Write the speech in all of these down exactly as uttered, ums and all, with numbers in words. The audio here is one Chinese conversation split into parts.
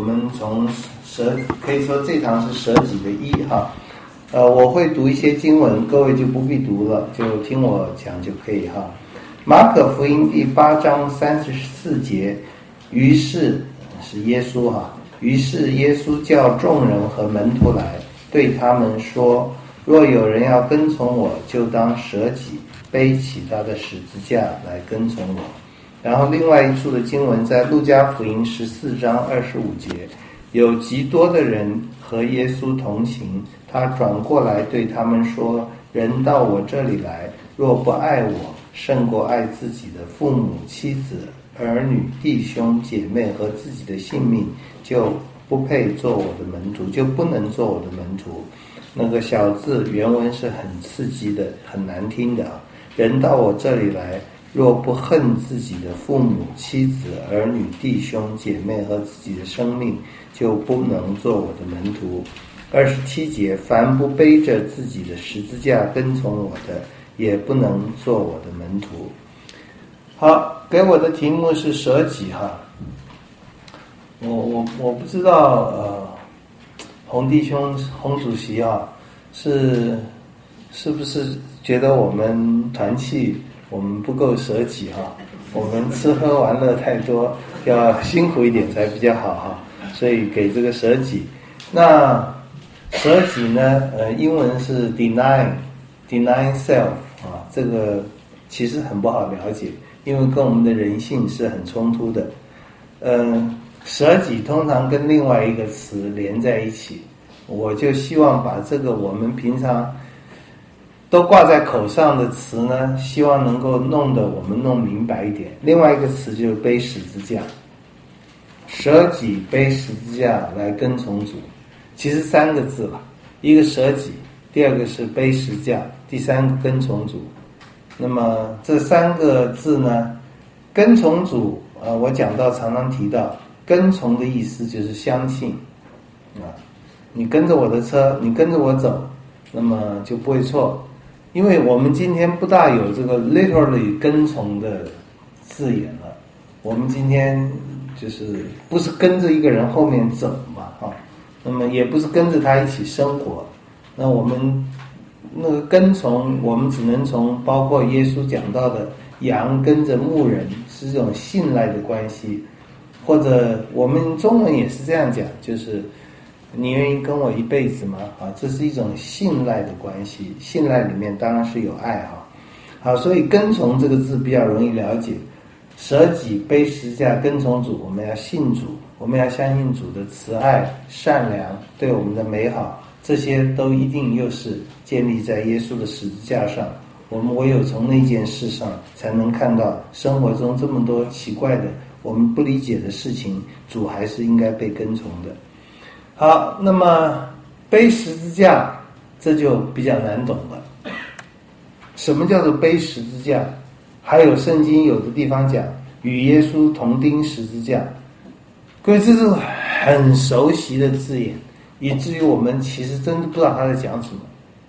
们从舍，可以说这堂是舍己的一哈。呃，我会读一些经文，各位就不必读了，就听我讲就可以哈。马可福音第八章三十四节，于是是耶稣哈，于是耶稣叫众人和门徒来，对他们说：若有人要跟从我，就当舍己，背起他的十字架来跟从我。然后另外一处的经文在路加福音十四章二十五节，有极多的人和耶稣同行，他转过来对他们说：人到我这里来，若不爱我，胜过爱自己的父母、妻子、儿女、弟兄、姐妹和自己的性命，就不配做我的门徒，就不能做我的门徒。那个小字原文是很刺激的，很难听的啊！人到我这里来，若不恨自己的父母、妻子、儿女、弟兄、姐妹和自己的生命，就不能做我的门徒。二十七节，凡不背着自己的十字架跟从我的，也不能做我的门徒。好，给我的题目是舍己哈。我我我不知道呃，洪弟兄洪主席啊，是是不是觉得我们团契我们不够舍己哈？我们吃喝玩乐太多，要辛苦一点才比较好哈，所以给这个舍己。那舍己呢？呃，英文是 deny deny self 啊，这个其实很不好了解，因为跟我们的人性是很冲突的。嗯、呃，舍己通常跟另外一个词连在一起，我就希望把这个我们平常都挂在口上的词呢，希望能够弄得我们弄明白一点。另外一个词就是背十字架，舍己背十字架来跟从主。其实三个字吧，一个舍己，第二个是背十字架，第三个跟从主。那么这三个字呢，跟从主，呃，我讲到常常提到，跟从的意思就是相信啊，你跟着我的车，你跟着我走，那么就不会错。因为我们今天不大有这个 literally 跟从的字眼了，我们今天就是不是跟着一个人后面走嘛，哈。那么也不是跟着他一起生活，那我们那个跟从，我们只能从包括耶稣讲到的羊跟着牧人是这种信赖的关系，或者我们中文也是这样讲，就是你愿意跟我一辈子吗？啊，这是一种信赖的关系，信赖里面当然是有爱哈。好，所以跟从这个字比较容易了解，舍己背十字架跟从主，我们要信主，我们要相信主的慈爱、善良，对我们的美好，这些都一定又是建立在耶稣的十字架上。我们唯有从那件事上，才能看到生活中这么多奇怪的、我们不理解的事情，主还是应该被跟从的。好，那么背十字架，这就比较难懂了。什么叫做背十字架？还有圣经有的地方讲与耶稣同钉十字架，各位这是很熟悉的字眼，以至于我们其实真的不知道他在讲什么。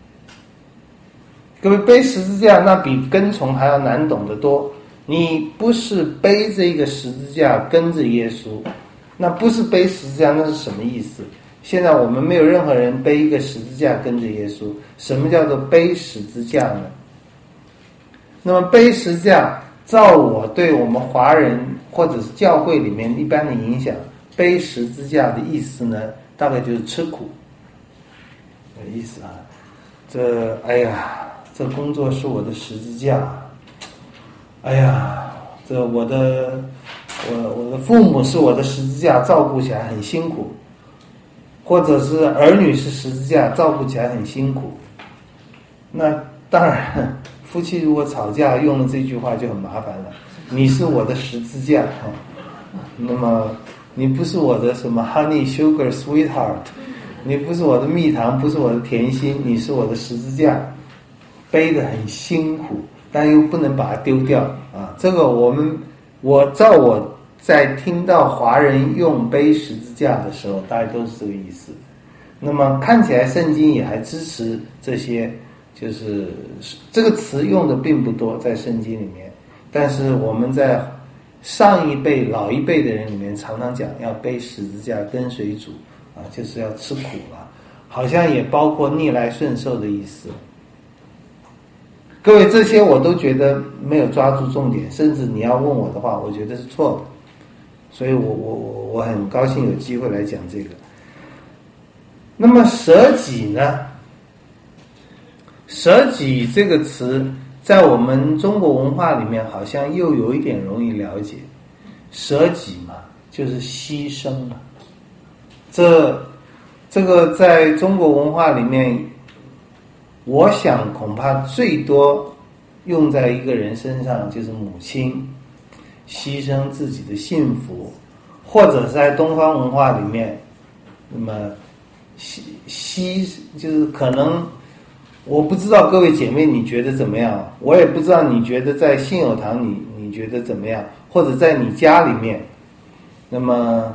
各位，背十字架那比跟从还要难懂得多。你不是背着一个十字架跟着耶稣，那不是背十字架，那是什么意思？现在我们没有任何人背一个十字架跟着耶稣。什么叫做背十字架呢？那么背十字架，照我对我们华人或者是教会里面一般的影响，背十字架的意思呢，大概就是吃苦。有意思啊，这哎呀，这工作是我的十字架，哎呀，这我的我我的父母是我的十字架，照顾起来很辛苦，或者是儿女是十字架，照顾起来很辛苦。那当然，夫妻如果吵架用了这句话就很麻烦了。你是我的十字架，那么你不是我的什么 honey sugar sweetheart， 你不是我的蜜糖，不是我的甜心，你是我的十字架，背得很辛苦，但又不能把它丢掉啊。这个我们我照我在听到华人用背十字架的时候，大家都是这个意思。那么看起来圣经也还支持这些，就是这个词用的并不多在圣经里面，但是我们在上一辈老一辈的人里面常常讲要背十字架跟随主啊，就是要吃苦了，好像也包括逆来顺受的意思。各位，这些我都觉得没有抓住重点，甚至你要问我的话，我觉得是错的。所以我我我我很高兴有机会来讲这个。那么舍己呢？舍己这个词在我们中国文化里面好像又有一点容易了解。舍己嘛，就是牺牲嘛。这这个在中国文化里面，我想恐怕最多用在一个人身上就是母亲牺牲自己的幸福，或者是在东方文化里面，那么牺牺就是可能，我不知道各位姐妹你觉得怎么样，我也不知道你觉得在信友堂你你觉得怎么样，或者在你家里面，那么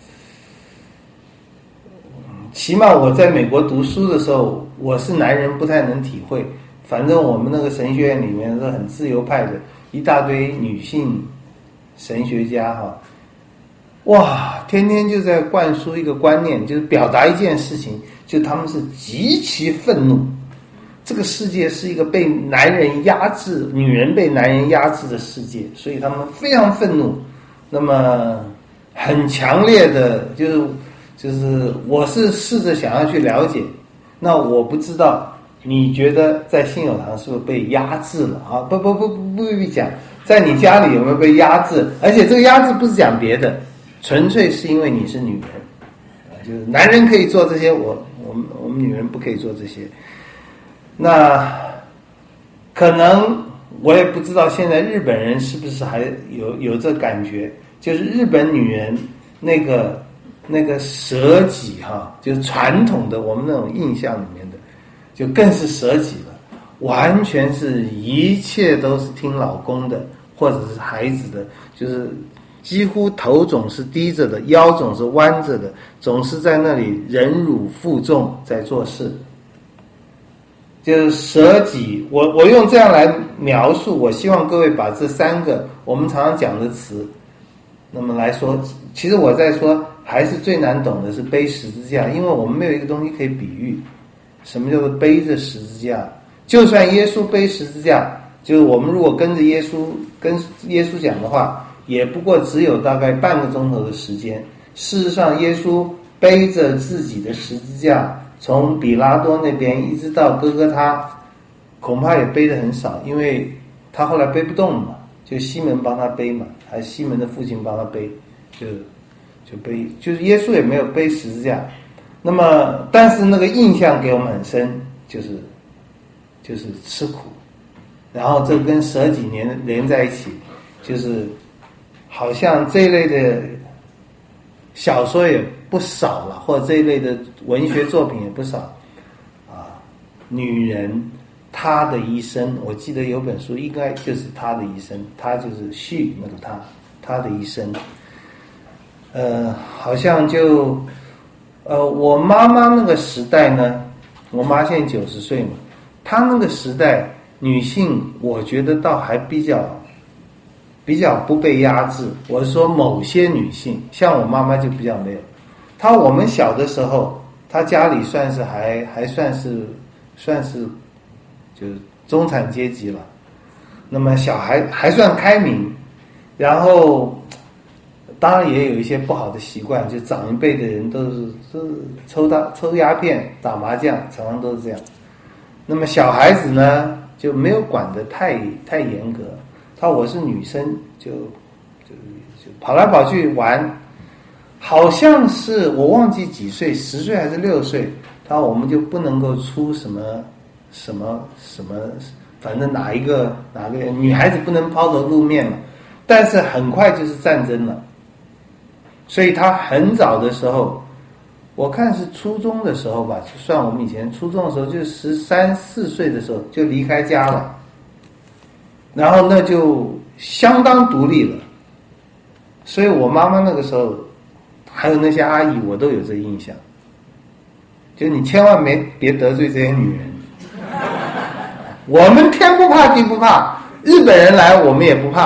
起码我在美国读书的时候，我是男人不太能体会，反正我们那个神学院里面是很自由派的，一大堆女性神学家哈，哇，天天就在灌输一个观念，就是表达一件事情，就他们是极其愤怒，这个世界是一个被男人压制，女人被男人压制的世界，所以他们非常愤怒，那么很强烈的就是就是我是试着想要去了解，那我不知道你觉得在信友堂是不是被压制了啊？不不不不不必讲，在你家里有没有被压制？而且这个压制不是讲别的，纯粹是因为你是女人，就是男人可以做这些，我我们我们女人不可以做这些。那可能我也不知道现在日本人是不是还有有这感觉，就是日本女人那个那个舍己哈，就是传统的我们那种印象里面的，就更是舍己了，完全是一切都是听老公的或者是孩子的，就是几乎头总是低着的，腰总是弯着的，总是在那里忍辱负重在做事，就是舍己。我我用这样来描述，我希望各位把这三个我们常常讲的词那么来说，其实我在说还是最难懂的是背十字架，因为我们没有一个东西可以比喻什么叫做背着十字架。就算耶稣背十字架，就是我们如果跟着耶稣跟耶稣讲的话，也不过只有大概半个钟头的时间。事实上耶稣背着自己的十字架从比拉多那边一直到哥哥他，恐怕也背得很少，因为他后来背不动了嘛，就西门帮他背嘛，还是西门的父亲帮他背，就就背，就是耶稣也没有背十字架。那么但是那个印象给我们很深，就是就是吃苦，然后这跟舍己连连在一起，就是好像这一类的小说也不少了，或者这一类的文学作品也不少啊。女人她的一生，我记得有本书应该就是她的一生，她就是she那个她，她的一生。呃，好像就呃，我妈妈那个时代呢，我妈现在九十岁嘛，她那个时代女性，我觉得倒还比较比较不被压制。我是说某些女性，像我妈妈就比较没有。她我们小的时候，她家里算是还还算是算是就是中产阶级了，那么小孩还算开明，然后当然也有一些不好的习惯，就长一辈的人都是都是抽大抽鸦片、打麻将，常常都是这样。那么小孩子呢就没有管得太太严格，他我是女生就就就跑来跑去玩，好像是我忘记几岁，十岁还是六岁，他我们就不能够出什么什么什么，反正哪一个哪个女孩子不能抛头露面嘛。但是很快就是战争了，所以他很早的时候，我看是初中的时候吧，就算我们以前初中的时候，就十三四岁的时候就离开家了，然后那就相当独立了。所以我妈妈那个时候，还有那些阿姨，我都有这印象，就你千万没别得罪这些女人。我们天不怕地不怕，日本人来我们也不怕，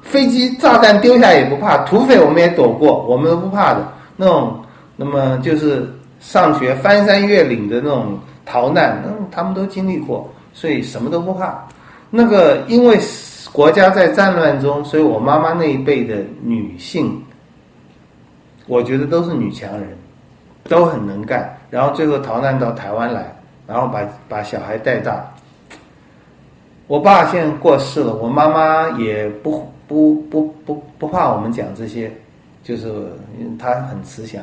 飞机炸弹丢下也不怕，土匪我们也躲过，我们都不怕的那种。那么就是上学翻山越岭的那种逃难，嗯，他们都经历过，所以什么都不怕。那个因为国家在战乱中，所以我妈妈那一辈的女性，我觉得都是女强人，都很能干，然后最后逃难到台湾来，然后把把小孩带大。我爸现在过世了，我妈妈也不不不不不怕我们讲这些，就是她很慈祥。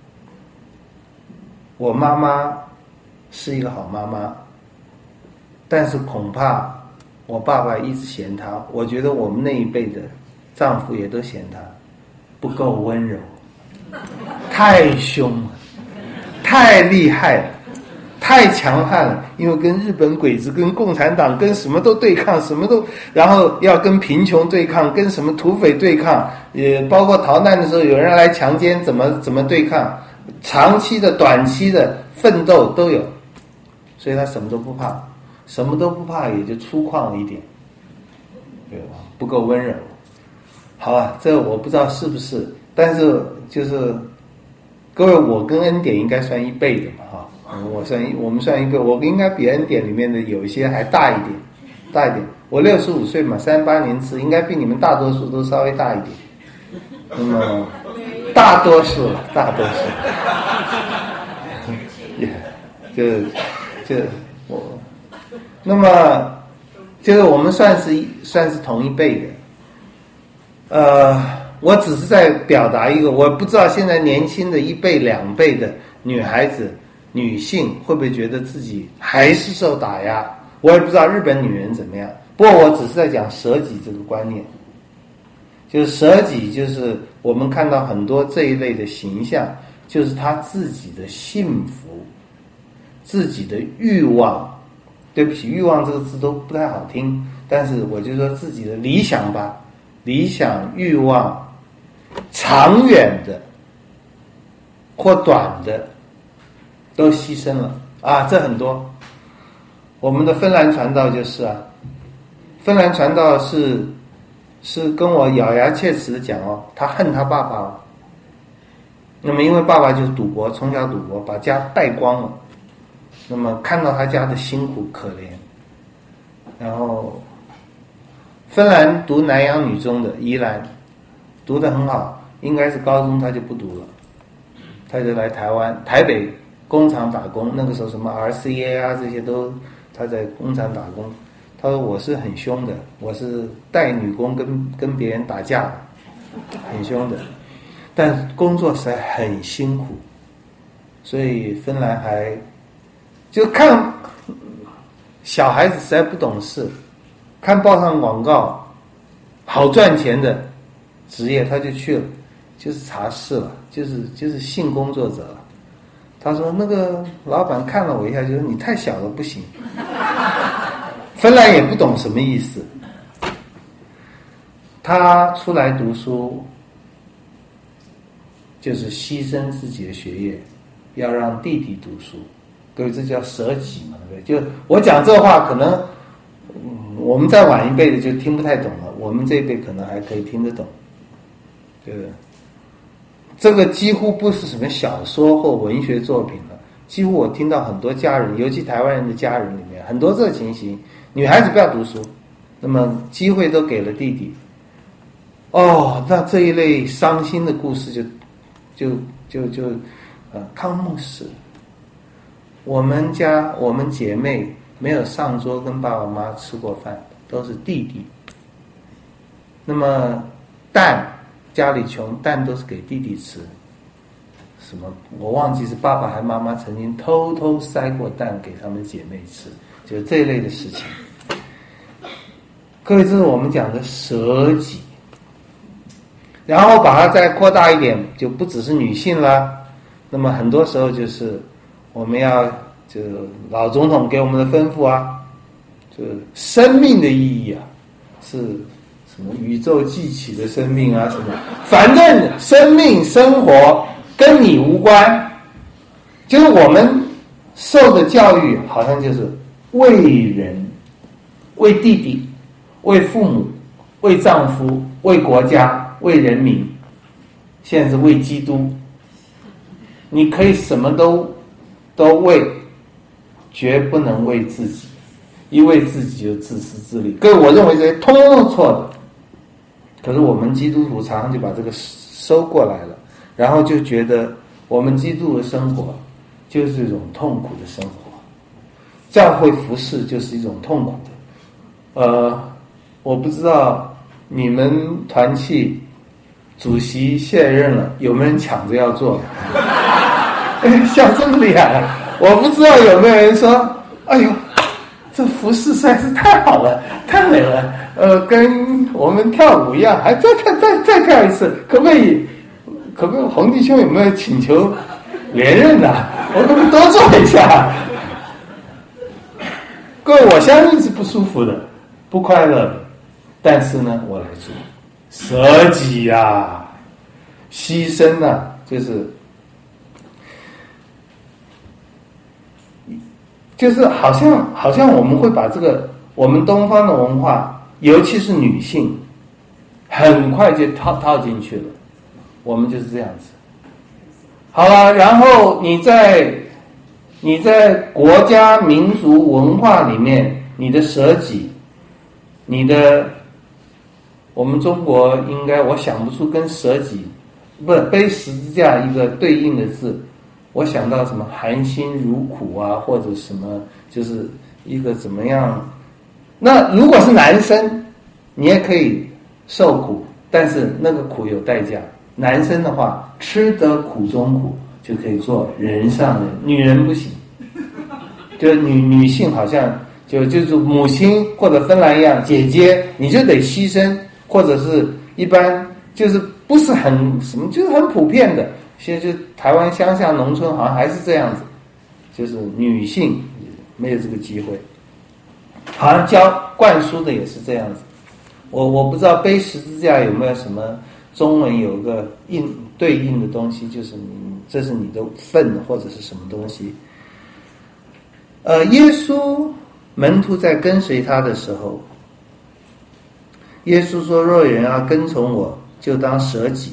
我妈妈是一个好妈妈，但是恐怕我爸爸一直嫌她，我觉得我们那一辈的丈夫也都嫌她不够温柔，太凶了，太厉害了，太强悍了，因为跟日本鬼子、跟共产党、跟什么都对抗，什么都，然后要跟贫穷对抗，跟什么土匪对抗，也包括逃难的时候有人来强奸，怎么怎么对抗，长期的、短期的奋斗都有，所以他什么都不怕，什么都不怕也就粗犷了一点，对吧？不够温柔。好啊，这我不知道是不是，但是就是各位，我跟恩典应该算一倍的嘛，哈。我算一，我们算一个，我应该比恩典里面的有一些还大一点，大一点。我六十五岁嘛，三十八年次，应该比你们大多数都稍微大一点。那么大多数，大多数，也、yeah, 就就我，那么就是我们算是算是同一辈的。呃，我只是在表达一个，我不知道现在年轻的一辈两辈的女孩子。女性会不会觉得自己还是受打压？我也不知道日本女人怎么样，不过我只是在讲舍己这个观念，就是舍己，就是我们看到很多这一类的形象，就是他自己的幸福，自己的欲望，对不起，欲望这个字都不太好听，但是我就说自己的理想吧，理想、欲望，长远的或短的都牺牲了啊，这很多。我们的芬兰传道就是啊，芬兰传道是是跟我咬牙切齿的讲哦，他恨他爸爸哦。那么因为爸爸就是赌博，从小赌博把家败光了，那么看到他家的辛苦可怜，然后芬兰读南洋女中的宜兰读得很好，应该是高中他就不读了，他就来台湾台北工厂打工，那个时候什么 R C A 啊这些都他在工厂打工。他说我是很凶的，我是带女工跟跟别人打架的，很凶的，但工作实在很辛苦，所以芬兰还就看小孩子实在不懂事，看报上广告好赚钱的职业他就去了，就是茶室了，就是就是性工作者了。他说那个老板看了我一下，就说你太小了不行。芬兰也不懂什么意思，他出来读书就是牺牲自己的学业，要让弟弟读书。各位，这叫舍己嘛，对不对？就我讲这话，可能、嗯、我们再晚一辈的就听不太懂了，我们这一辈可能还可以听得懂，对不对？这个几乎不是什么小说或文学作品了，几乎我听到很多家人，尤其台湾人的家人里面，很多这个情形，女孩子不要读书，那么机会都给了弟弟。哦，那这一类伤心的故事就就就就呃康牧师，我们家我们姐妹没有上桌跟爸爸妈妈吃过饭，都是弟弟。那么蛋家里穷，蛋都是给弟弟吃。什么我忘记是爸爸还妈妈曾经偷偷塞过蛋给他们姐妹吃，就这一类的事情。各位，这是我们讲的舍己，然后把它再扩大一点，就不只是女性啦。那么很多时候就是我们要就老总统给我们的吩咐啊，就是生命的意义啊，是什么宇宙继起的生命啊，什么，反正生命生活跟你无关，就是我们受的教育好像就是为人、为弟弟、为父母、 为丈夫、为国家、为人民，现在是为基督。你可以什么都都为，绝不能为自己，一为自己就自私自利。各位，我认为这些通通是错的。可是我们基督徒常常就把这个收过来了，然后就觉得我们基督的生活就是一种痛苦的生活，教会服事就是一种痛苦的。呃，我不知道你们团契主席卸任了，有没有人抢着要做？笑这么厉害啊！我不知道有没有人说：“哎呦，这服饰实在是太好了，太美了，呃，跟我们跳舞一样，还再再再再跳一次，可不可以？可不可以？洪弟兄有没有请求连任呢、啊？我可不可以多做一下？”各位，我相信是不舒服的，不快乐的，但是呢，我来做，舍己呀、啊，牺牲啊，就是。就是好像好像我们会把这个我们东方的文化，尤其是女性，很快就套套进去了。我们就是这样子。好了，然后你在你在国家民族文化里面，你的舍己，你的我们中国应该我想不出跟舍己不背十字架一个对应的字。我想到什么含辛茹苦啊，或者什么，就是一个怎么样？那如果是男生，你也可以受苦，但是那个苦有代价。男生的话，吃得苦中苦，就可以做人上人，女人不行。就女女性好像就就是母亲或者芬兰一样，姐姐你就得牺牲，或者是一般就是不是很什么，就是很普遍的。现在就台湾乡下农村好像还是这样子，就是女性没有这个机会，好像教灌输的也是这样子。我我不知道背十字架有没有什么中文有个应对应的东西，就是你这是你的份或者是什么东西。呃，耶稣门徒在跟随他的时候，耶稣说：“若有人要跟从我，就当舍己。”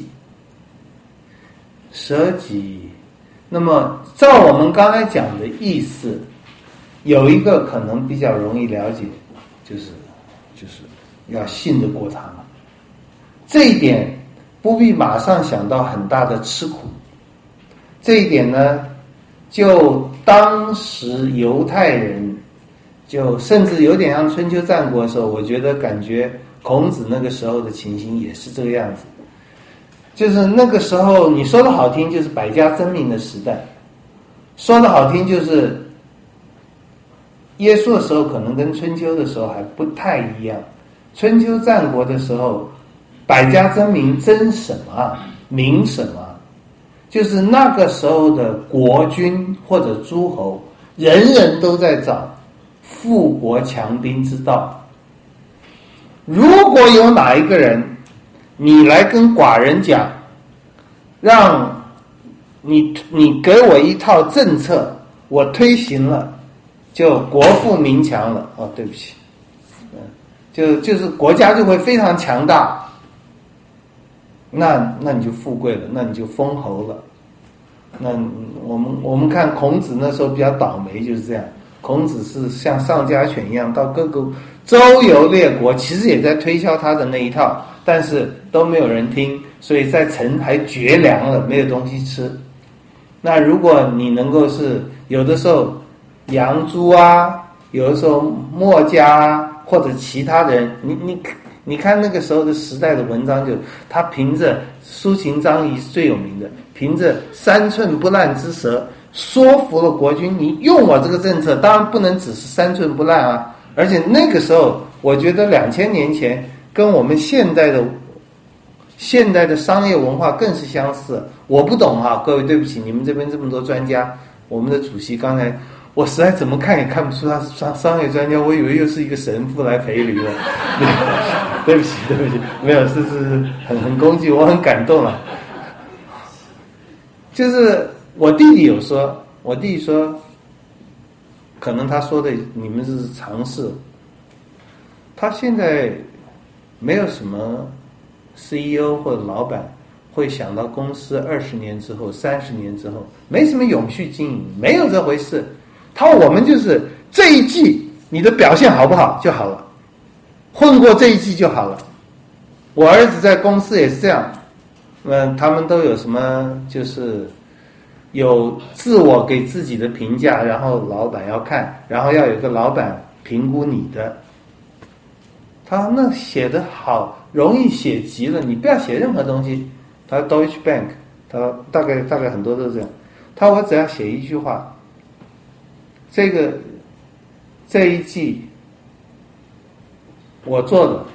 舍己，那么照我们刚才讲的意思，有一个可能比较容易了解，就是就是要信得过他嘛。这一点不必马上想到很大的吃苦。这一点呢，就当时犹太人，就甚至有点像春秋战国的时候，我觉得感觉孔子那个时候的情形也是这个样子。就是那个时候，你说的好听就是百家争鸣的时代，说的好听就是耶稣的时候可能跟春秋的时候还不太一样。春秋战国的时候，百家争鸣争什么？鸣什么？就是那个时候的国君或者诸侯，人人都在找富国强兵之道。如果有哪一个人，你来跟寡人讲，让你你给我一套政策，我推行了，就国富民强了。哦，对不起，嗯，就就是国家就会非常强大，那那你就富贵了，那你就封侯了。那我们我们看孔子那时候比较倒霉，就是这样。孔子是像上家犬一样到各个周游列国，其实也在推销他的那一套，但是都没有人听，所以在城还绝粮了，没有东西吃。那如果你能够是有的时候杨朱啊，有的时候墨家啊，或者其他的人，你你你看那个时候的时代的文章，就他凭着苏秦张仪是最有名的，凭着三寸不烂之舌说服了国君，你用我这个政策，当然不能只是三寸不烂啊，而且那个时候我觉得两千年前跟我们现代的现代的商业文化更是相似。我不懂哈、啊，各位对不起，你们这边这么多专家，我们的主席刚才我实在怎么看也看不出他是商商业专家，我以为又是一个神父来陪驴了。对不起对不起，没有，是是很很恭敬，我很感动了。就是我弟弟有说，我弟弟说，可能他说的你们是尝试。他现在没有什么 C E O 或者老板会想到公司二十年之后、三十年之后，没什么永续经营，没有这回事。他我们就是这一季你的表现好不好就好了，混过这一季就好了。我儿子在公司也是这样，嗯，他们都有什么就是有自我给自己的评价，然后老板要看，然后要有一个老板评估你的。他那写得好，容易写极了，你不要写任何东西。他 Deutsche Bank， 他大概大概很多都是这样。他我只要写一句话，这个这一季我做的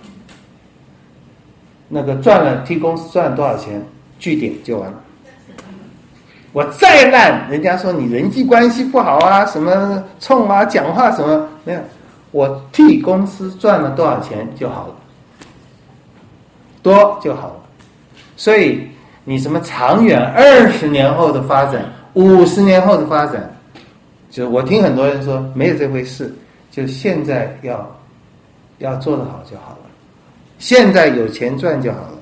那个赚了，替公司赚了多少钱，据点就完了。我再烂，人家说你人际关系不好啊，什么冲啊，讲话什么没有，我替公司赚了多少钱就好了，多就好了。所以你什么长远二十年后的发展，五十年后的发展，就我听很多人说没有这回事，就现在要要做得好就好了，现在有钱赚就好了。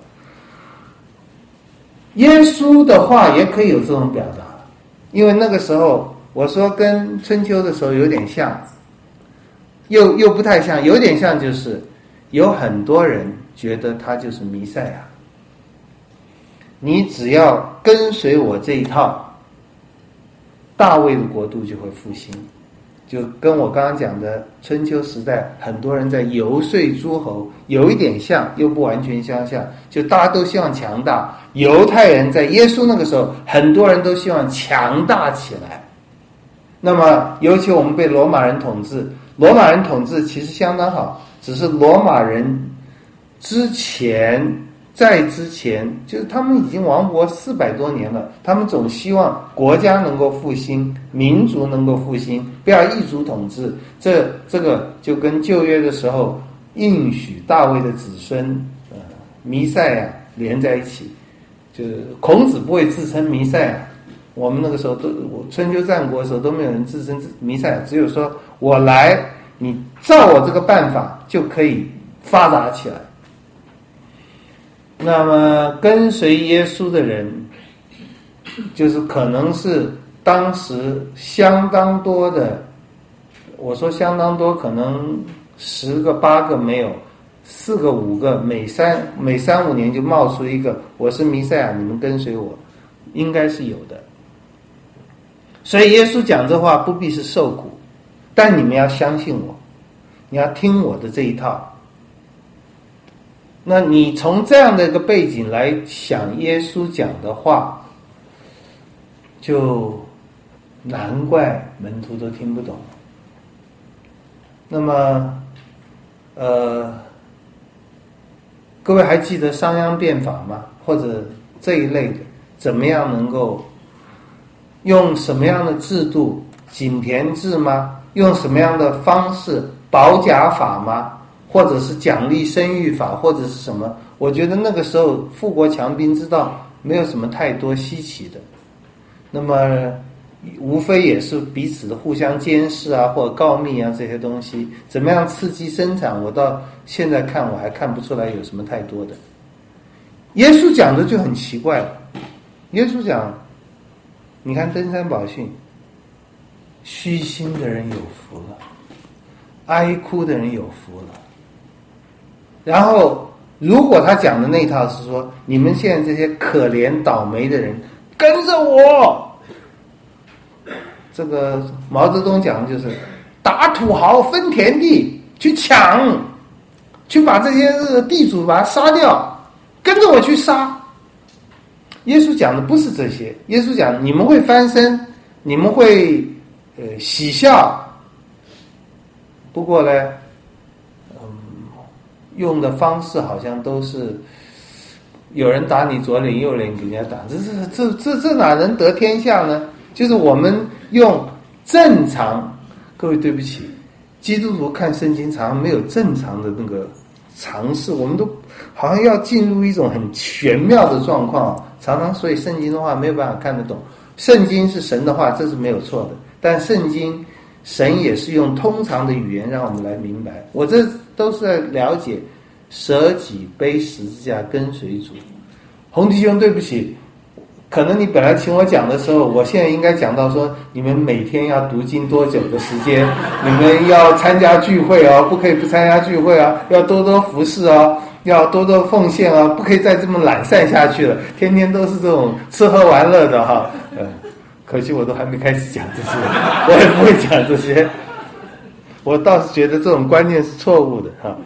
耶稣的话也可以有这种表达，因为那个时候我说跟春秋的时候有点像，又又不太像，有点像，就是有很多人觉得他就是弥赛亚，你只要跟随我这一套，大卫的国度就会复兴。就跟我刚刚讲的春秋时代很多人在游说诸侯有一点像，又不完全相像，就大家都希望强大。犹太人在耶稣那个时候很多人都希望强大起来，那么尤其我们被罗马人统治，罗马人统治其实相当好，只是罗马人之前在之前就是他们已经亡国四百多年了，他们总希望国家能够复兴，民族能够复兴，不要异族统治。这这个就跟旧约的时候应许大卫的子孙呃弥赛亚连在一起。就是孔子不会自称弥赛亚，我们那个时候都春秋战国的时候都没有人自称弥赛亚，只有说我来，你照我这个办法就可以发达起来。那么跟随耶稣的人，就是可能是当时相当多的，我说相当多，可能十个八个没有，四个五个，每三每三五年就冒出一个，我是弥赛亚，你们跟随我，应该是有的。所以耶稣讲这话不必是受苦，但你们要相信我，你要听我的这一套。那你从这样的一个背景来想耶稣讲的话，就难怪门徒都听不懂。那么呃各位还记得商鞅变法吗？或者这一类的，怎么样能够用什么样的制度，井田制吗？用什么样的方式，保甲法吗？或者是奖励生育法，或者是什么？我觉得那个时候富国强兵之道没有什么太多稀奇的，那么无非也是彼此的互相监视啊，或者告密啊，这些东西怎么样刺激生产，我到现在看我还看不出来有什么太多的。耶稣讲的就很奇怪了，耶稣讲，你看登山宝训，虚心的人有福了，哀哭的人有福了。然后如果他讲的那套是说，你们现在这些可怜倒霉的人跟着我，这个毛泽东讲的就是打土豪分田地，去抢，去把这些地主把他杀掉，跟着我去杀。耶稣讲的不是这些，耶稣讲你们会翻身，你们会呃喜笑，不过呢用的方式好像都是有人打你左脸右脸给人家打，这这这这这哪能得天下呢？就是我们用正常，各位对不起，基督徒看圣经常常没有正常的那个尝试，我们都好像要进入一种很玄妙的状况，常常所以圣经的话没有办法看得懂。圣经是神的话，这是没有错的，但圣经神也是用通常的语言让我们来明白。我这都是在了解舍己背十字架跟随主。洪弟兄，对不起，可能你本来请我讲的时候，我现在应该讲到说，你们每天要读经多久的时间，你们要参加聚会哦，不可以不参加聚会啊，要多多服侍哦，要多多奉献哦，不可以再这么懒散下去了，天天都是这种吃喝玩乐的哈。呃，可惜我都还没开始讲这些，我也不会讲这些。我倒是觉得这种观念是错误的哈。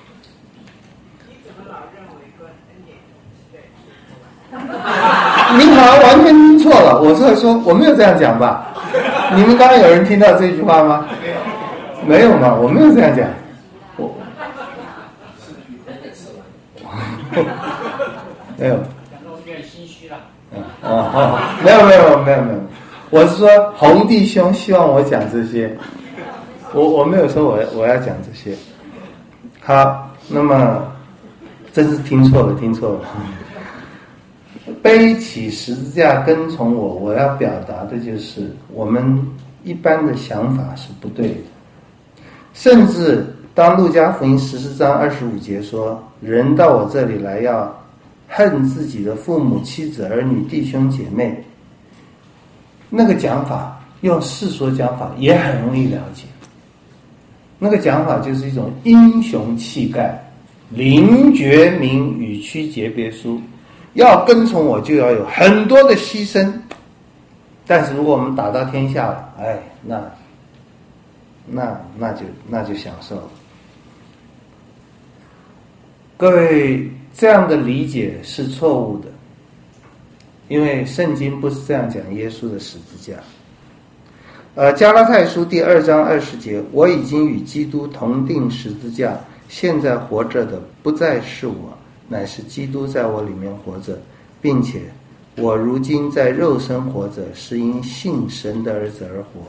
您好像完全听错了，我是说我没有这样讲吧？你们刚刚有人听到这句话吗？没有嘛，我没有这样讲。我没有。嗯哦哦，没有没有没有没有，我是说洪弟兄希望我讲这些，我我没有说我我要讲这些。好，那么真是听错了，听错了。背起十字架跟从我，我要表达的就是我们一般的想法是不对的。甚至当路加福音十四章二十五节说，人到我这里来要恨自己的父母妻子儿女弟兄姐妹，那个讲法用世说讲法也很容易了解。那个讲法就是一种英雄气概，凌绝名与屈节别书，要跟从我就要有很多的牺牲。但是如果我们打到天下了，哎，那那那就那就享受了。各位，这样的理解是错误的，因为圣经不是这样讲耶稣的十字架。呃，加拉太书第二章二十节，我已经与基督同定十字架，现在活着的不再是我，乃是基督在我里面活着，并且我如今在肉身活着，是因信神的儿子而活。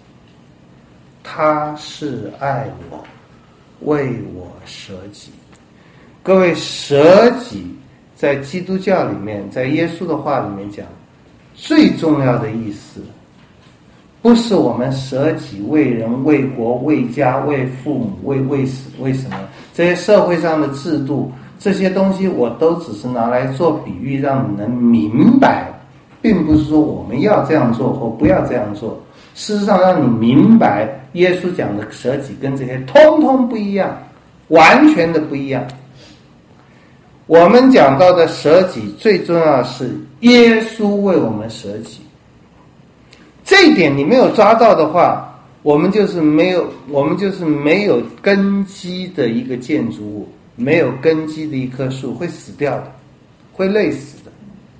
他是爱我，为我舍己。各位，舍己在基督教里面，在耶稣的话里面讲，最重要的意思不是我们舍己为人、为国、为家、为父母、为为为什么这些社会上的制度，这些东西我都只是拿来做比喻，让你能明白，并不是说我们要这样做或不要这样做。事实上，让你明白耶稣讲的舍己跟这些通通不一样，完全的不一样。我们讲到的舍己，最重要的是耶稣为我们舍己。这一点你没有抓到的话，我们就是没有，我们就是没有根基的一个建筑物，没有根基的一棵树，会死掉的，会累死的。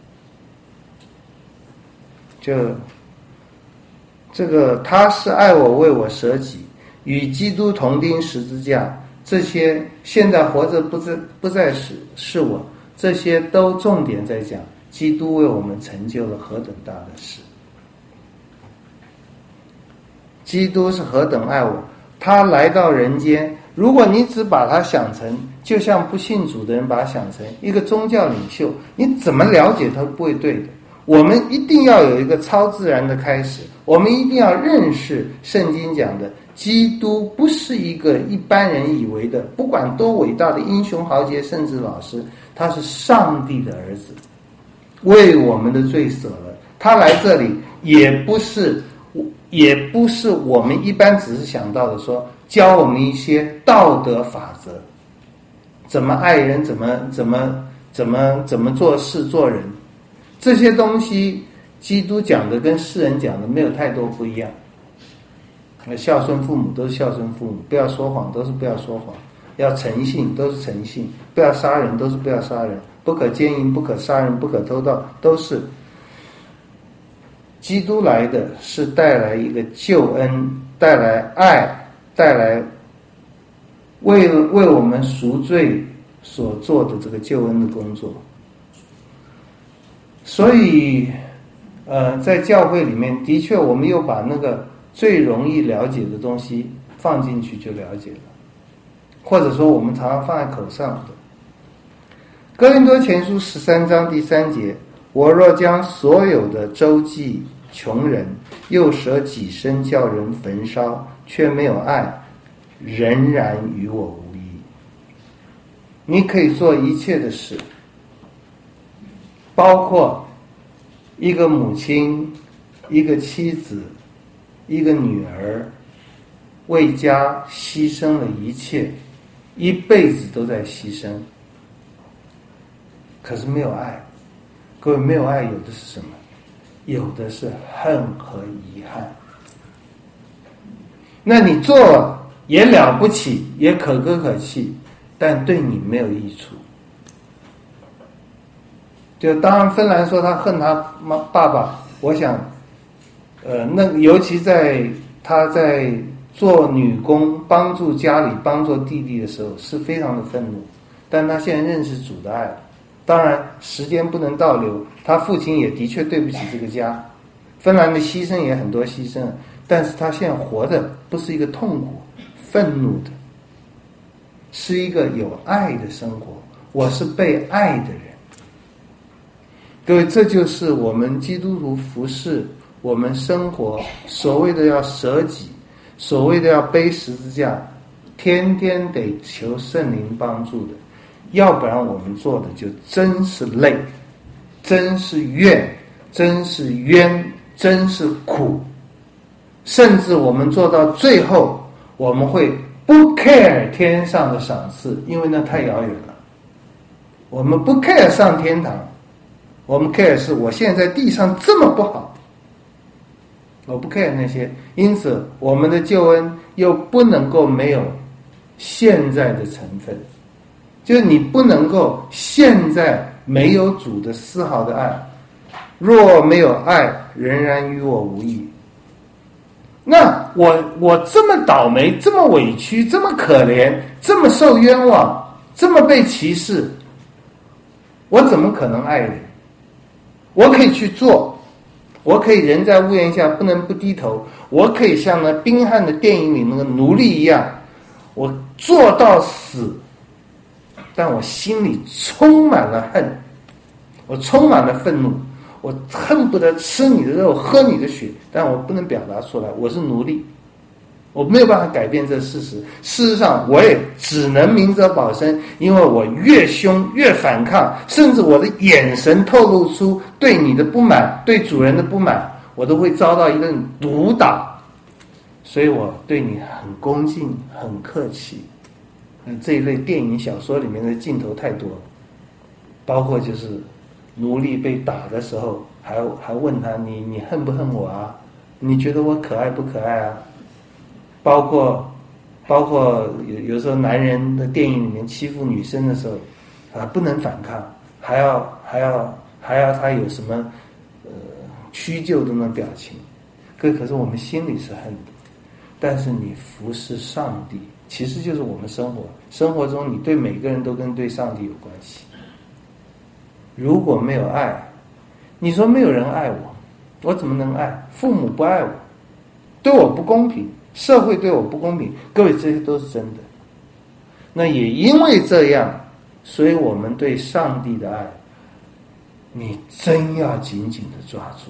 就这个，他是爱我，为我舍己，与基督同钉十字架。这些现在活着不再不再是是我，这些都重点在讲基督为我们成就了何等大的事。基督是何等爱我，他来到人间，如果你只把他想成，就像不信主的人把他想成一个宗教领袖，你怎么了解他都不会对的。我们一定要有一个超自然的开始，我们一定要认识圣经讲的基督不是一个一般人以为的，不管多伟大的英雄豪杰甚至老师，他是上帝的儿子，为我们的罪舍了。他来这里也不是也不是我们一般只是想到的说教我们一些道德法则，怎么爱人，怎么怎么怎么怎么做事做人，这些东西基督讲的跟世人讲的没有太多不一样。孝顺父母都是孝顺父母，不要说谎都是不要说谎，要诚信都是诚信，不要杀人都是不要杀人，不可奸淫，不可杀人，不可偷盗，都是。基督来的是带来一个救恩，带来爱，带来为为我们赎罪所做的这个救恩的工作。所以呃，在教会里面的确我们又把那个最容易了解的东西放进去就了解了，或者说我们常常放在口上的。哥林多前书十三章第三节，我若将所有的周济穷人，又舍己身叫人焚烧，却没有爱，仍然与我无益。 你可以做一切的事，包括一个母亲、一个妻子、一个女儿，为家牺牲了一切，一辈子都在牺牲。可是没有爱，各位，没有爱有的是什么？有的是恨和遗憾。那你做了也了不起，也可歌可泣，但对你没有益处。就当然芬兰说他恨他妈爸爸，我想呃，那尤其在他在做女工帮助家里帮助弟弟的时候是非常的愤怒，但他现在认识主的爱了。当然时间不能倒流，他父亲也的确对不起这个家，芬兰的牺牲也很多牺牲，但是他现在活的不是一个痛苦愤怒的，是一个有爱的生活。我是被爱的人。各位，这就是我们基督徒服侍我们生活所谓的要舍己，所谓的要背十字架，天天得求圣灵帮助的。要不然我们做的就真是累，真是怨，真是冤，真是苦。甚至我们做到最后，我们会不 care 天上的赏赐，因为那太遥远了。我们不 care 上天堂，我们 care 是我现在在地上这么不好，我不 care 那些。因此我们的救恩又不能够没有现在的成分，就是你不能够现在没有主的丝毫的爱，若没有爱，仍然与我无益。那我我这么倒霉，这么委屈，这么可怜，这么受冤枉，这么被歧视，我怎么可能爱人？我可以去做，我可以人在屋檐下不能不低头，我可以像那宾汉的电影里那个奴隶一样，我做到死，但我心里充满了恨，我充满了愤怒，我恨不得吃你的肉喝你的血，但我不能表达出来，我是奴隶，我没有办法改变这事实。事实上我也只能明哲保身，因为我越凶越反抗，甚至我的眼神透露出对你的不满，对主人的不满，我都会遭到一顿毒打。所以我对你很恭敬很客气。这一类电影小说里面的镜头太多了，包括就是奴隶被打的时候还还问他，你你恨不恨我啊？你觉得我可爱不可爱啊？包括包括有有时候男人的电影里面欺负女生的时候啊，不能反抗，还要还要还要他有什么呃屈就的那种表情。可可是我们心里是恨的。但是你服侍上帝，其实就是我们生活生活中，你对每个人都跟对上帝有关系。如果没有爱，你说没有人爱我，我怎么能爱？父母不爱我，对我不公平，社会对我不公平，各位，这些都是真的。那也因为这样，所以我们对上帝的爱，你真要紧紧的抓住。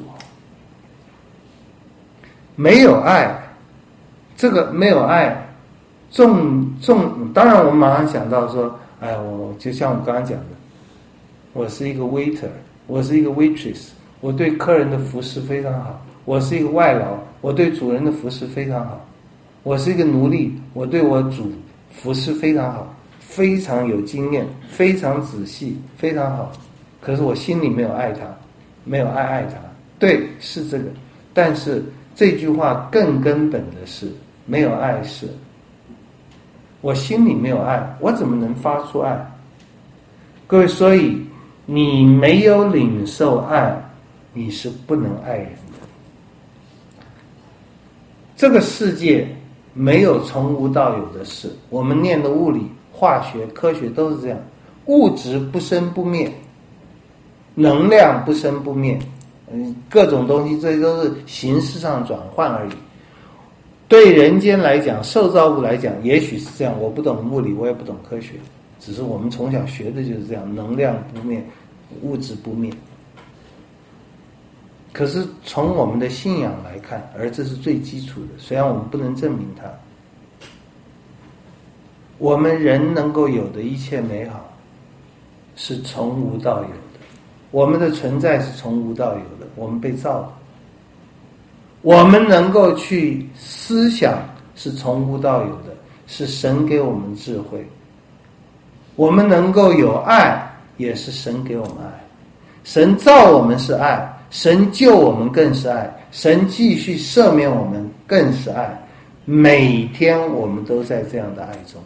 没有爱，这个没有爱，重重，当然我们马上想到说，哎，我就像我刚刚讲的，我是一个 waiter， 我是一个 waitress， 我对客人的服侍非常好，我是一个外劳，我对主人的服侍非常好，我是一个奴隶，我对我主服侍非常好，非常有经验，非常仔细，非常好。可是我心里没有爱他，没有爱爱他。对，是这个。但是这句话更根本的是，没有爱是，我心里没有爱，我怎么能发出爱？各位，所以你没有领受爱，你是不能爱人的。这个世界没有从无到有的事，我们念的物理、化学、科学都是这样，物质不生不灭，能量不生不灭，嗯，各种东西这都是形式上转换而已。对人间来讲，受造物来讲，也许是这样。我不懂物理，我也不懂科学，只是我们从小学的就是这样，能量不灭，物质不灭。可是从我们的信仰来看，而这是最基础的，虽然我们不能证明它。 我们人能够有的一切美好是从无到有的，我们的存在是从无到有的，我们被造的。我们能够去思想是从无到有的，是神给我们智慧。我们能够有爱，也是神给我们爱。神造我们是爱，神救我们更是爱，神继续赦免我们更是爱。每天我们都在这样的爱中，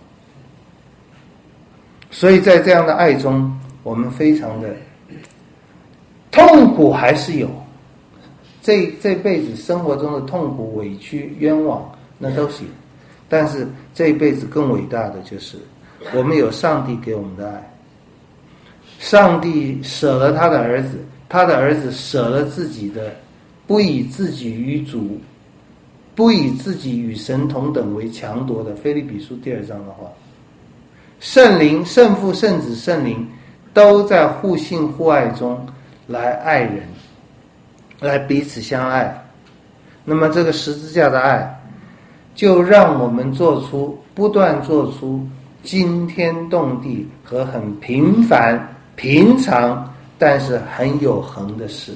所以在这样的爱中，我们非常的痛苦还是有，这这辈子生活中的痛苦、委屈、冤枉，那都是有。但是这一辈子更伟大的就是我们有上帝给我们的爱。上帝舍了他的儿子，他的儿子舍了自己的，不以自己与主，不以自己与神同等为强夺的。腓立比书第二章的话，圣灵、圣父、圣子、圣灵都在互信互爱中来爱人，来彼此相爱。那么这个十字架的爱就让我们做出不断做出惊天动地和很平凡平常但是很有恒的事。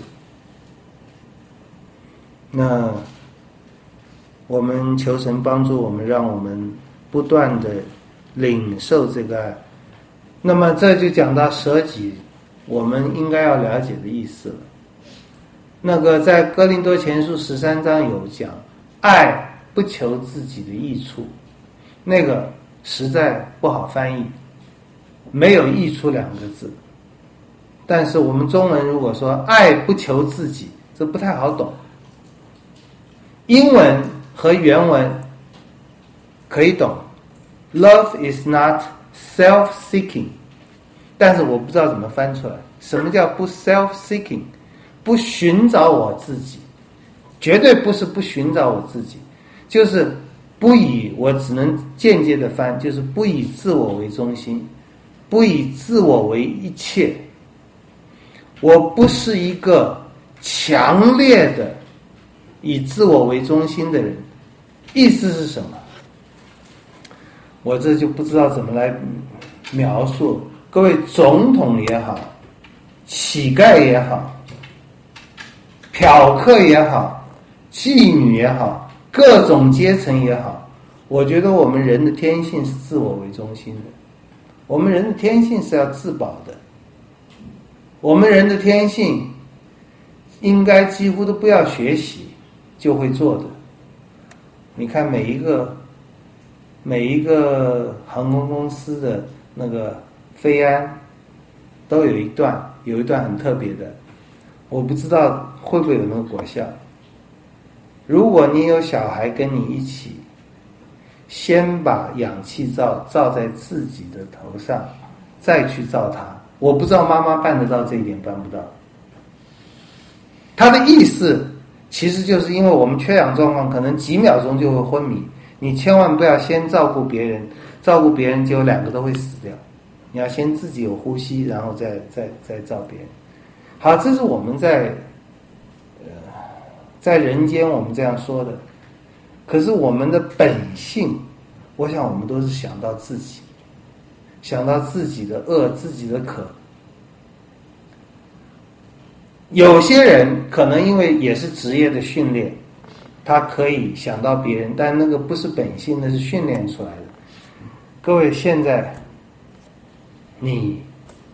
那我们求神帮助我们，让我们不断的领受这个爱。那么这就讲到舍己，我们应该要了解的意思了。那个在哥林多前书十三章有讲，爱不求自己的益处，那个实在不好翻译，没有益处两个字。但是我们中文如果说爱不求自己，这不太好懂。英文和原文可以懂 Love is not self-seeking， 但是我不知道怎么翻出来。什么叫不 self-seeking？ 不寻找我自己，绝对不是不寻找我自己，就是不以，我只能间接的翻，就是不以自我为中心，不以自我为一切。我不是一个强烈的以自我为中心的人。意思是什么？我这就不知道怎么来描述。各位，总统也好，乞丐也好，嫖客也好，妓女也好，各种阶层也好，我觉得我们人的天性是自我为中心的。我们人的天性是要自保的。我们人的天性应该几乎都不要学习就会做的。你看每一个每一个航空公司的那个飞安都有一段有一段很特别的，我不知道会不会有那个果效。如果你有小孩跟你一起，先把氧气罩罩在自己的头上，再去罩他。我不知道妈妈办得到这一点办不到。他的意思其实就是因为我们缺氧状况，可能几秒钟就会昏迷，你千万不要先照顾别人，照顾别人结果两个都会死掉。你要先自己有呼吸，然后再再再照别人。好，这是我们在呃在人间我们这样说的。可是我们的本性，我想我们都是想到自己，想到自己的恶，自己的可。有些人可能因为也是职业的训练，他可以想到别人，但那个不是本性，那是训练出来的。各位，现在你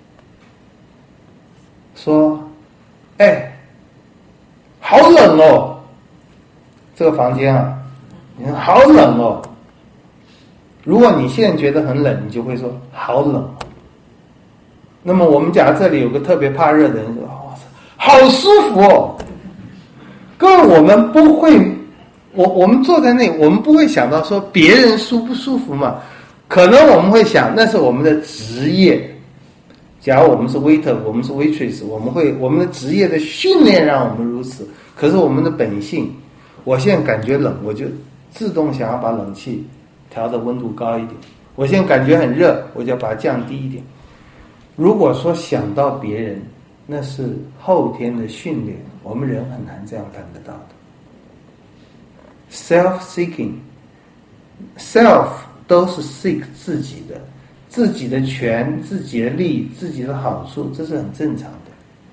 说，哎，好冷哦，这个房间啊，你看好冷哦。如果你现在觉得很冷，你就会说好冷。那么我们假如这里有个特别怕热的人说，哇塞，好舒服哦。各位，我们不会，我我们坐在那，我们不会想到说别人舒不舒服嘛？可能我们会想，那是我们的职业。假如我们是 waiter， 我们是 waitress， 我们会我们的职业的训练让我们如此。可是我们的本性，我现在感觉冷，我就自动想要把冷气调的温度高一点。我现在感觉很热，我就要把它降低一点。如果说想到别人，那是后天的训练，我们人很难这样办得到的。Self-seeking， self 都是 seek 自己的，自己的权、自己的利、自己的好处，这是很正常的。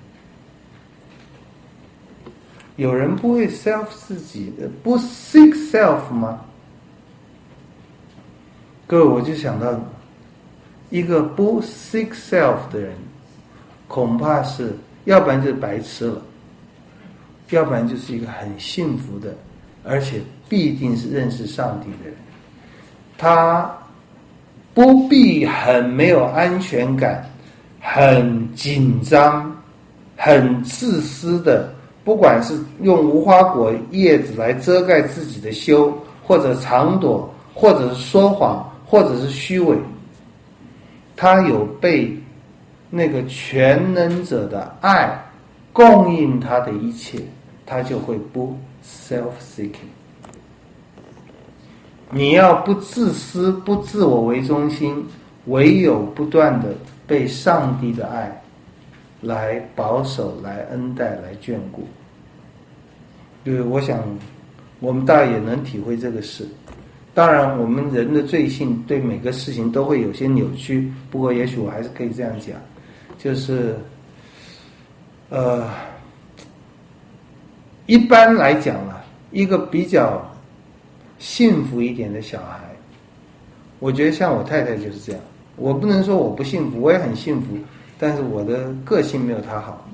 有人不会 self 自己的，不 seek self 吗？各位，我就想到一个不 seek self 的人，恐怕是要不然就是白痴了，要不然就是一个很幸福的，而且必定是认识上帝的人。他不必很没有安全感，很紧张，很自私的，不管是用无花果叶子来遮盖自己的羞，或者藏躲，或者是说谎，或者是虚伪，他有被那个全能者的爱供应他的一切，他就会不 self-seeking。你要不自私，不自我为中心，唯有不断的被上帝的爱来保守、来恩待、来眷顾。对，我想我们大家也能体会这个事。当然我们人的罪性对每个事情都会有些扭曲，不过也许我还是可以这样讲，就是呃，一般来讲啊，一个比较幸福一点的小孩，我觉得像我太太就是这样。我不能说我不幸福，我也很幸福，但是我的个性没有她好。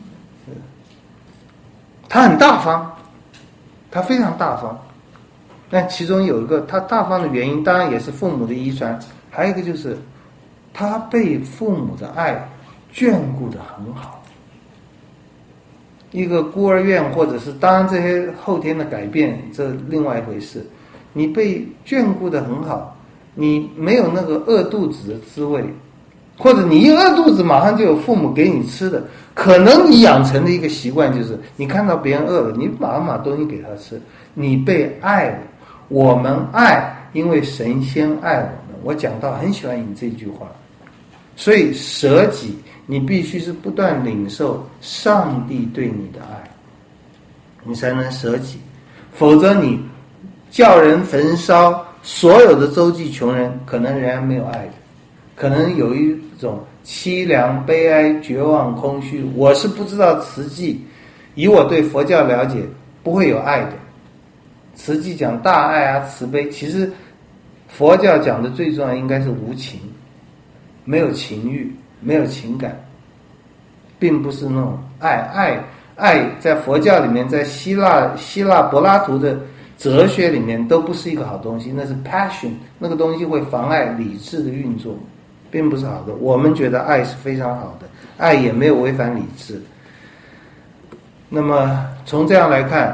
她很大方，她非常大方，但其中有一个她大方的原因，当然也是父母的遗传，还有一个就是她被父母的爱眷顾得很好。一个孤儿院，或者是当然这些后天的改变，这另外一回事。你被眷顾得很好，你没有那个饿肚子的滋味，或者你一饿肚子马上就有父母给你吃的，可能你养成的一个习惯就是你看到别人饿了，你马上把东西给他吃，你被爱了。我们爱，因为神先爱我们。我讲到很喜欢引这句话，所以舍己，你必须是不断领受上帝对你的爱，你才能舍己，否则你叫人焚烧所有的周济穷人，可能仍然没有爱的，可能有一种凄凉、悲哀、绝望、空虚。我是不知道慈济，以我对佛教了解，不会有爱的。慈济讲大爱啊、慈悲，其实佛教讲的最重要应该是无情，没有情欲，没有情感，并不是那种爱。爱爱在佛教里面，在希腊希腊柏拉图的哲学里面都不是一个好东西，那是 passion， 那个东西会妨碍理智的运作，并不是好的。我们觉得爱是非常好的，爱也没有违反理智。那么从这样来看，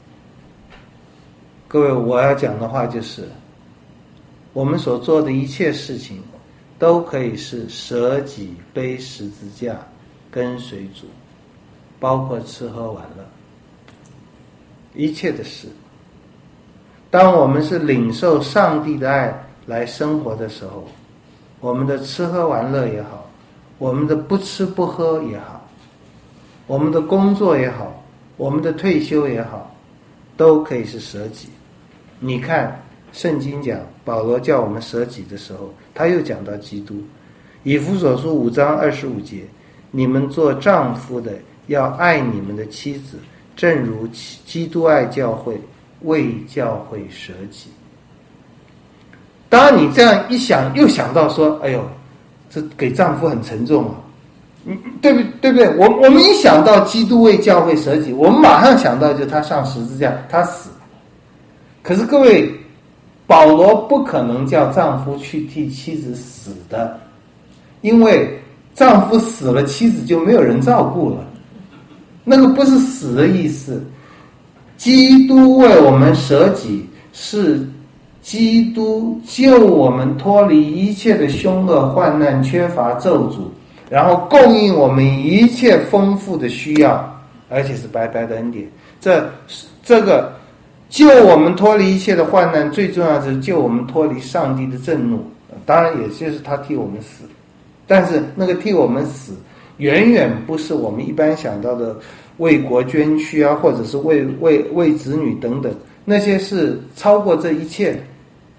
各位，我要讲的话就是，我们所做的一切事情都可以是舍己背十字架跟随主，包括吃喝玩乐，一切的事。当我们是领受上帝的爱来生活的时候，我们的吃喝玩乐也好，我们的不吃不喝也好，我们的工作也好，我们的退休也好，都可以是舍己。你看圣经讲保罗叫我们舍己的时候，他又讲到基督。以弗所书五章二十五节，你们做丈夫的要爱你们的妻子，正如基督爱教会，为教会舍己。当然你这样一想，又想到说，哎呦，这给丈夫很沉重啊，对不对不对？我我们一想到基督为教会舍己，我们马上想到就他上十字架，他死。可是各位，保罗不可能叫丈夫去替妻子死的，因为丈夫死了，妻子就没有人照顾了，那个不是死的意思。基督为我们舍己，是基督救我们脱离一切的凶恶、患难、缺乏、咒诅，然后供应我们一切丰富的需要，而且是白白的恩典。这这个救我们脱离一切的患难，最重要的是救我们脱离上帝的震怒，当然也就是他替我们死。但是那个替我们死远远不是我们一般想到的为国捐躯啊，或者是为为为子女等等，那些是超过这一切的。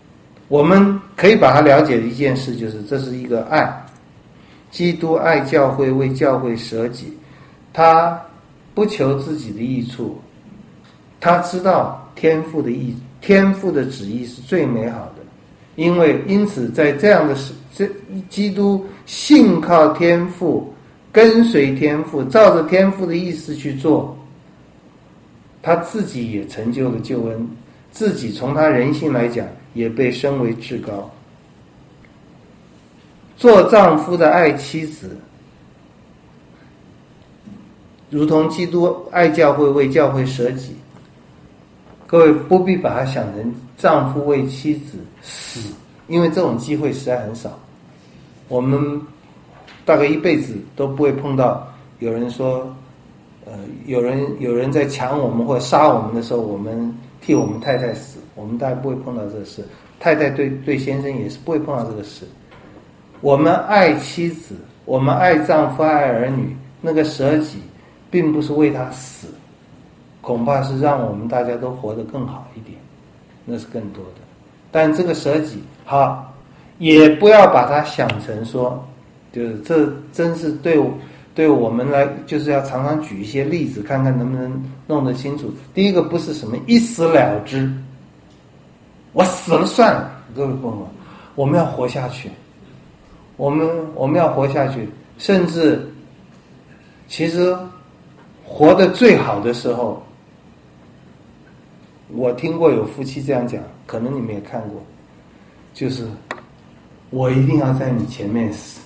我们可以把它了解的一件事，就是这是一个爱，基督爱教会，为教会舍己，他不求自己的益处，他知道天父的意，天父的旨意是最美好的，因为因此在这样的事，这基督信靠天父，跟随天父，照着天父的意思去做，他自己也成就了救恩，自己从他人性来讲也被升为至高。做丈夫的爱妻子，如同基督爱教会，为教会舍己。各位不必把它想成丈夫为妻子死，因为这种机会实在很少，我们大概一辈子都不会碰到有人说呃，有人有人在抢我们或者杀我们的时候，我们替我们太太死，我们大概不会碰到这个事，太太对对先生也是不会碰到这个事。我们爱妻子，我们爱丈夫，爱儿女，那个舍己并不是为他死，恐怕是让我们大家都活得更好一点，那是更多的。但这个舍己好，也不要把它想成说，就是这真是对对我们来，就是要常常举一些例子，看看能不能弄得清楚。第一个不是什么一死了之，我死了算了，各位朋友，我们要活下去，我们我们要活下去，甚至其实活得最好的时候，我听过有夫妻这样讲，可能你们也看过，就是我一定要在你前面死，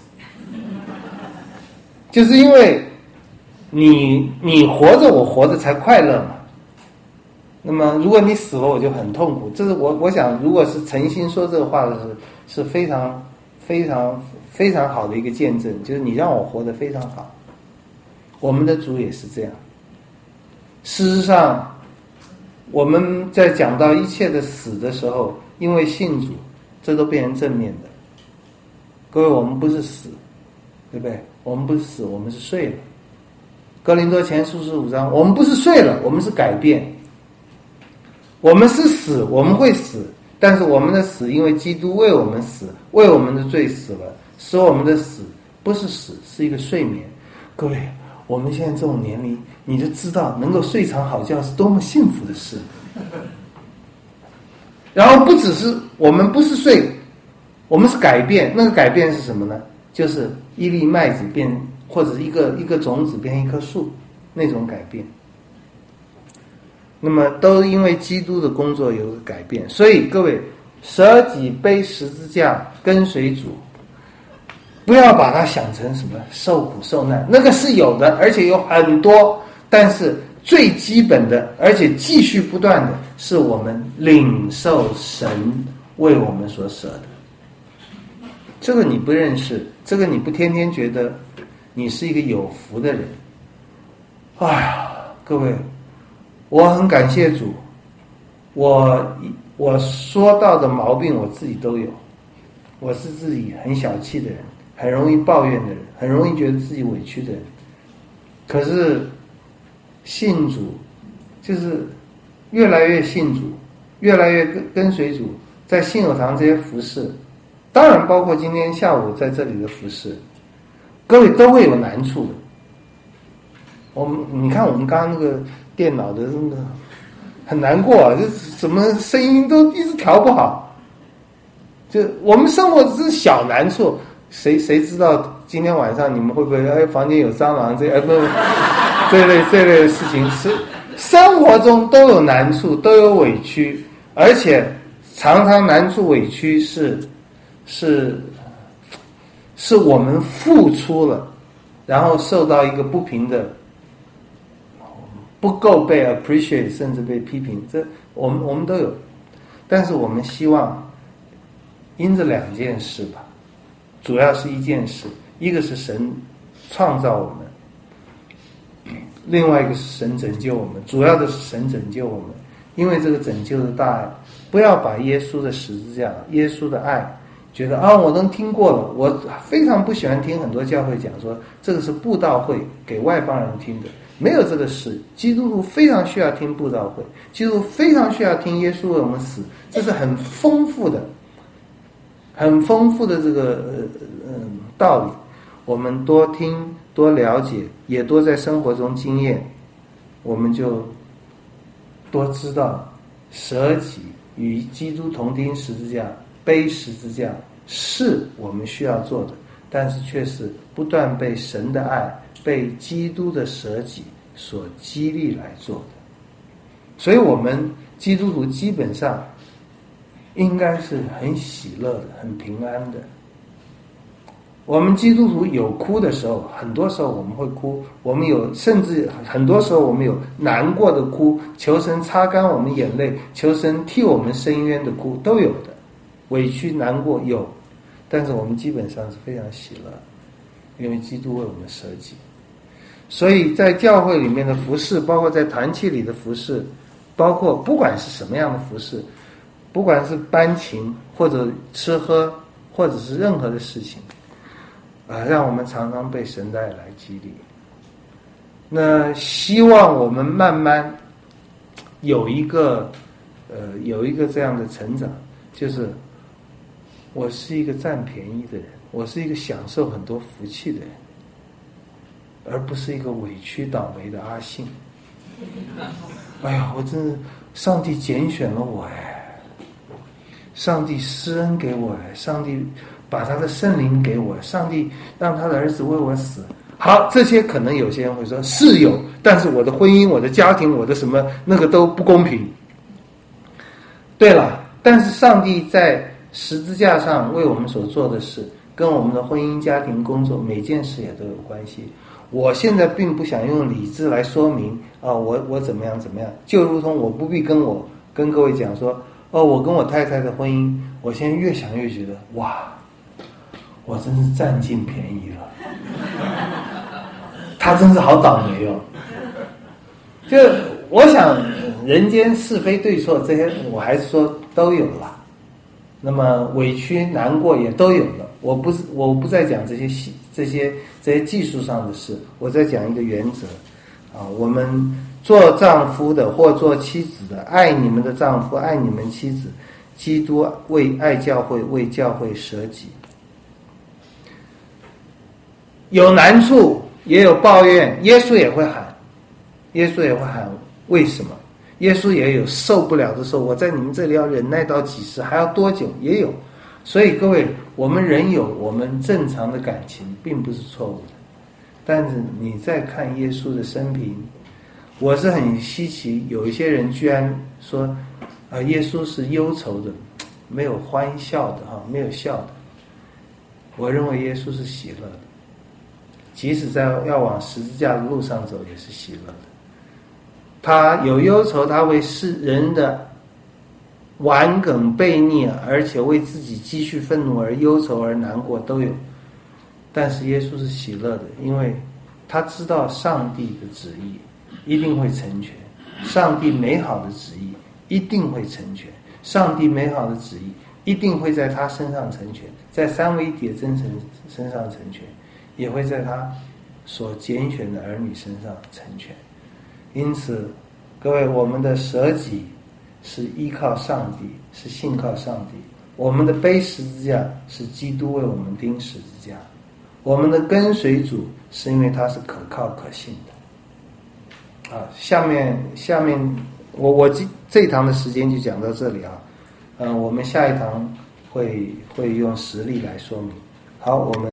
就是因为你你活着我活着才快乐嘛。那么如果你死了我就很痛苦，这是我我想如果是诚心说这个话的是是非常非常非常好的一个见证，就是你让我活得非常好。我们的主也是这样。事实上我们在讲到一切的死的时候，因为信主，这都变成正面的。各位，我们不是死，对不对？我们不是死，我们是睡了。哥林多前书十五章，我们不是睡了，我们是改变。我们是死，我们会死，但是我们的死，因为基督为我们死，为我们的罪死了，使我们的死不是死，是一个睡眠。各位，我们现在这种年龄，你就知道能够睡场好觉是多么幸福的事。然后不只是我们不是睡，我们是改变。那个改变是什么呢？就是一粒麦子变，或者一个一个种子变一棵树，那种改变。那么都因为基督的工作有个改变，所以各位舍己背十字架跟随主，不要把它想成什么受苦受难，那个是有的，而且有很多，但是最基本的，而且继续不断的，是我们领受神为我们所舍的。这个你不认识，这个你不天天觉得你是一个有福的人。哎呀，各位，我很感谢主，我我说到的毛病我自己都有，我是自己很小气的人，很容易抱怨的人，很容易觉得自己委屈的人。可是信主就是越来越信主，越来越跟跟随主，在信友堂这些服事，当然包括今天下午在这里的服事，各位都会有难处的。我们你看我们刚刚那个电脑的那个很难过啊，就怎么声音都一直调不好，就我们生活只是小难处，谁谁知道今天晚上你们会不会哎房间有蟑螂这哎不这类这类的事情，是生活中都有难处，都有委屈，而且常常难处委屈是是是我们付出了，然后受到一个不平的。不够被 appreciate， 甚至被批评，这我们我们都有，但是我们希望因这两件事吧，主要是一件事，一个是神创造我们，另外一个是神拯救我们，主要的是神拯救我们，因为这个拯救的大爱，不要把耶稣的十字架、耶稣的爱，觉得啊我都听过了，我非常不喜欢听很多教会讲说这个是布道会给外邦人听的。没有这个事，基督徒非常需要听布道会，基督徒非常需要听耶稣为我们死，这是很丰富的， 很丰富的这个呃嗯道理，我们多听多了解，也多在生活中经验，我们就多知道舍己与基督同钉十字架，背十字架是我们需要做的，但是却是不断被神的爱，被基督的舍己所激励来做的。所以我们基督徒基本上应该是很喜乐的，很平安的。我们基督徒有哭的时候，很多时候我们会哭，我们有甚至很多时候我们有难过的哭，求神擦干我们眼泪，求神替我们伸冤的哭，都有的。委屈难过有，但是我们基本上是非常喜乐，因为基督为我们舍己。所以在教会里面的服事，包括在团契里的服事，包括不管是什么样的服事，不管是班琴或者吃喝或者是任何的事情啊，让我们常常被神的爱来激励。那希望我们慢慢有一个呃有一个这样的成长，就是我是一个占便宜的人，我是一个享受很多福气的人，而不是一个委屈倒霉的阿信。哎呀，我真是上帝拣选了我哎，上帝施恩给我哎，上帝把他的圣灵给我，上帝让他的儿子为我死。好，这些可能有些人会说是有，但是我的婚姻、我的家庭、我的什么那个都不公平。对了，但是上帝在十字架上为我们所做的事，跟我们的婚姻、家庭、工作每件事也都有关系。我现在并不想用理智来说明啊，我我怎么样怎么样，就如同我不必跟我跟各位讲说，哦，我跟我太太的婚姻，我现在越想越觉得，哇，我真是占尽便宜了，他真是好倒霉哦。就我想，人间是非对错这些，我还是说都有了。那么委屈难过也都有了，我不是我不再讲这些细这些这些技术上的事，我在讲一个原则啊，我们做丈夫的或做妻子的，爱你们的丈夫，爱你们妻子，基督为爱教会，为教会舍己。有难处也有抱怨，耶稣也会喊，耶稣也会喊，为什么？耶稣也有受不了的时候，我在你们这里要忍耐到几时，还要多久？也有。所以各位，我们人有我们正常的感情，并不是错误的。但是你再看耶稣的生平，我是很稀奇，有一些人居然说啊、呃，耶稣是忧愁的，没有欢笑的哈，没有笑的。我认为耶稣是喜乐的，即使在要往十字架的路上走，也是喜乐的。他有忧愁，他为世人的顽梗悖逆，而且为自己积蓄愤怒而忧愁而难过都有。但是耶稣是喜乐的，因为他知道上帝的旨意一定会成全，上帝美好的旨意一定会成全，上帝美好的旨意一定会在他身上成全，在三位一体的真神身上成全，也会在他所拣选的儿女身上成全。因此各位，我们的舍己是依靠上帝，是信靠上帝，我们的背十字架是基督为我们钉十字架，我们的跟随主是因为他是可靠可信的。啊，下面下面我我这这一堂的时间就讲到这里啊，嗯、呃，我们下一堂会会用实例来说明。好，我们。